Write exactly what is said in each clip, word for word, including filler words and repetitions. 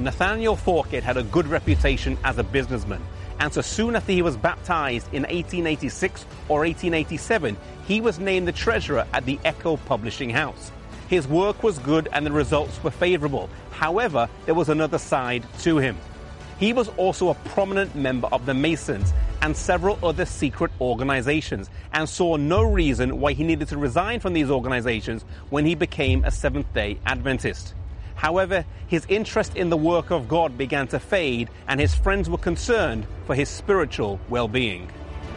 Nathaniel Forked had a good reputation as a businessman, and so soon after he was baptized in eighteen eighty-six or eighteen eighty-seven, he was named the treasurer at the Echo Publishing House. His work was good and the results were favorable. However, there was another side to him. He was also a prominent member of the Masons and several other secret organizations, and saw no reason why he needed to resign from these organizations when he became a Seventh-day Adventist. However, his interest in the work of God began to fade, and his friends were concerned for his spiritual well-being.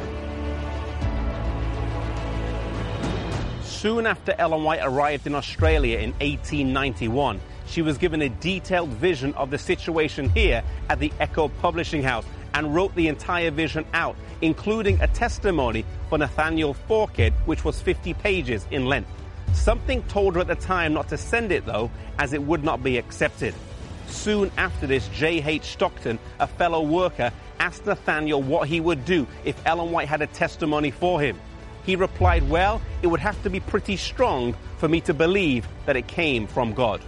Soon after Ellen White arrived in Australia in eighteen ninety-one, she was given a detailed vision of the situation here at the Echo Publishing House and wrote the entire vision out, including a testimony for Nathaniel Forked, which was fifty pages in length. Something told her at the time not to send it, though, as it would not be accepted. Soon after this, J H Stockton, a fellow worker, asked Nathaniel what he would do if Ellen White had a testimony for him. He replied, well, it would have to be pretty strong for me to believe that it came from God.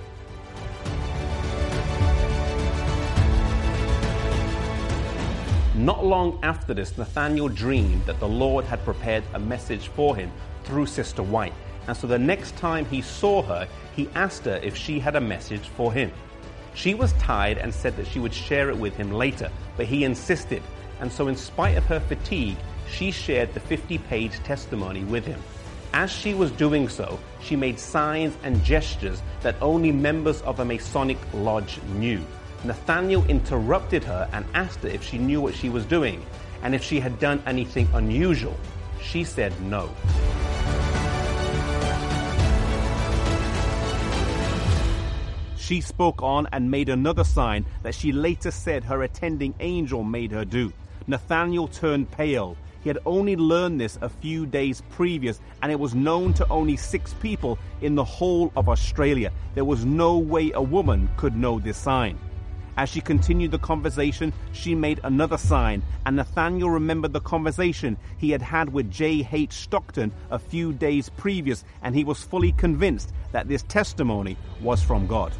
Not long after this, Nathaniel dreamed that the Lord had prepared a message for him through Sister White. And so the next time he saw her, he asked her if she had a message for him. She was tired and said that she would share it with him later, but he insisted. And so in spite of her fatigue, she shared the fifty-page testimony with him. As she was doing so, she made signs and gestures that only members of a Masonic lodge knew. Nathaniel interrupted her and asked her if she knew what she was doing and if she had done anything unusual. She said no. She spoke on and made another sign that she later said her attending angel made her do. Nathaniel turned pale. He had only learned this a few days previous, and it was known to only six people in the whole of Australia. There was no way a woman could know this sign. As she continued the conversation, she made another sign, and Nathaniel remembered the conversation he had had with J H Stockton a few days previous, and he was fully convinced that this testimony was from God.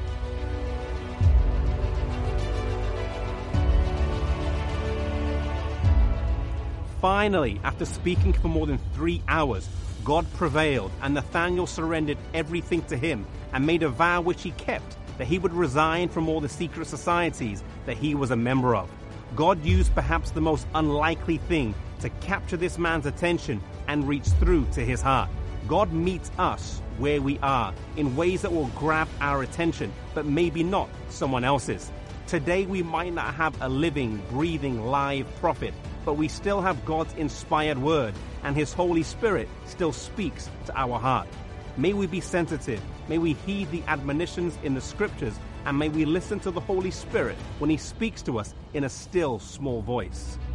Finally, after speaking for more than three hours, God prevailed, and Nathaniel surrendered everything to him and made a vow which he kept, that he would resign from all the secret societies that he was a member of. God used perhaps the most unlikely thing to capture this man's attention and reach through to his heart. God meets us where we are in ways that will grab our attention, but maybe not someone else's. Today we might not have a living, breathing, live prophet, but we still have God's inspired word, and his Holy Spirit still speaks to our heart. May we be sensitive, may we heed the admonitions in the scriptures, and may we listen to the Holy Spirit when he speaks to us in a still, small voice.